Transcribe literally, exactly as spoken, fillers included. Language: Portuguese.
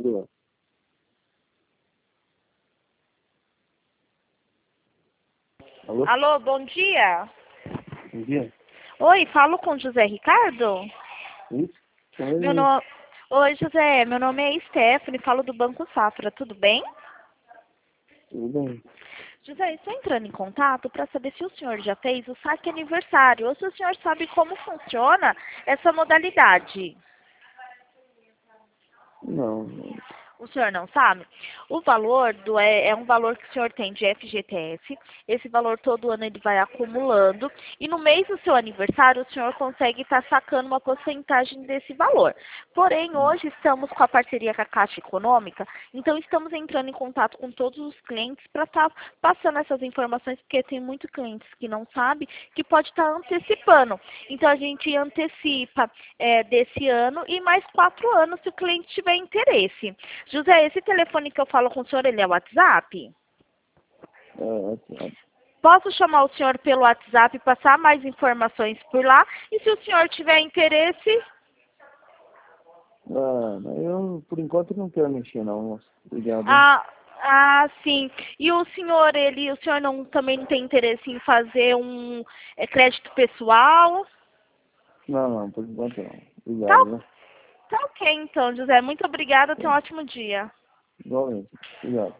Alô? Alô? Alô, bom dia. Bom dia. Oi, falo com José Ricardo? Isso? Com ele Meu mesmo. nome... Oi, José, meu nome é Stephanie, falo do Banco Safra, tudo bem? Tudo bem. José, estou entrando em contato para saber se o senhor já fez o saque aniversário ou se o senhor sabe como funciona essa modalidade. Não, não. O senhor não sabe? O valor do, é, é um valor que o senhor tem de F G T S. Esse valor todo ano ele vai acumulando. E no mês do seu aniversário, o senhor consegue estar sacando uma porcentagem desse valor. Porém, hoje estamos com a parceria com a Caixa Econômica. Então, estamos entrando em contato com todos os clientes para estar passando essas informações, porque tem muitos clientes que não sabem, que pode estar antecipando. Então, a gente antecipa é, desse ano e mais quatro anos se o cliente tiver interesse. José, esse telefone que eu falo com o senhor, ele é o WhatsApp? É, é, é. Posso chamar o senhor pelo WhatsApp e passar mais informações por lá? E se o senhor tiver interesse... Ah, mas eu, por enquanto, não quero mexer, não, moço. Obrigado, hein? Ah, ah, sim. E o senhor, ele, o senhor não, também não tem interesse em fazer um é, crédito pessoal? Não, não, por enquanto não. Tá, Obrigado, né? tá ok, então, José. Muito obrigada. Tenha um Tá. ótimo dia. Igualmente. Obrigado.